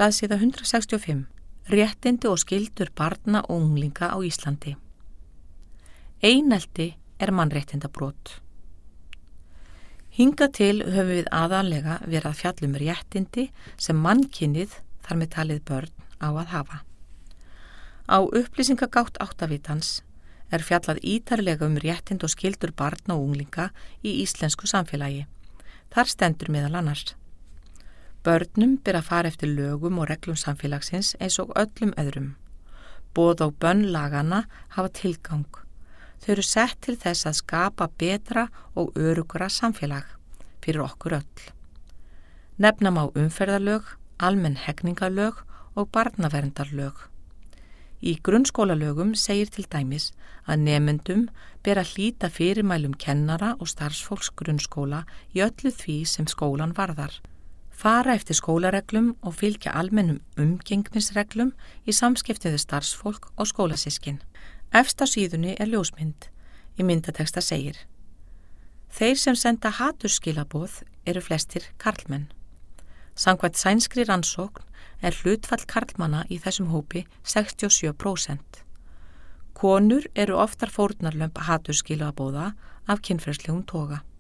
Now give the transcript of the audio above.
Blaðsíða 165. Réttindi og skyldur barna og unglinga á Íslandi. Einelti mannréttindabrot. Hingað til höfum við aðalega verið að fjalla réttindi sem mannkynið, þar með talið börn, á að hafa. Á upplýsingagátt áttavitans fjallað ítarlega réttindi og skyldur barna og unglinga í íslensku samfélagi. Þar stendur meðal annars: Börnum ber að fara eftir lögum og reglum samfélagsins eins og öllum öðrum. Boð og bönn laganna hafa tilgang. Þau eru sett til þess að skapa betra og örugra samfélag fyrir okkur öll. Nefna má umferðarlög, almenn hegningarlög og barnaverndarlög. Í grunnskólalögum segir til dæmis að nemendum ber að hlíta fyrirmælum kennara og starfsfólks grunnskóla í öllu því sem skólan varðar. Fara eftir skólareglum og fylgja almennum umgengnisreglum í samskipti við starfsfólk og skólasyskin. Efst á síðunni ljósmynd. Í myndateksta segir: Þeir sem senda hatursskilaboð eru flestir karlmenn. Samkvæmt sænskri rannsókn hlutfall karlmanna í þessum hópi 67%. Konur eru oftar fórnarlömb hatursskilaboða af kynferðislegum toga.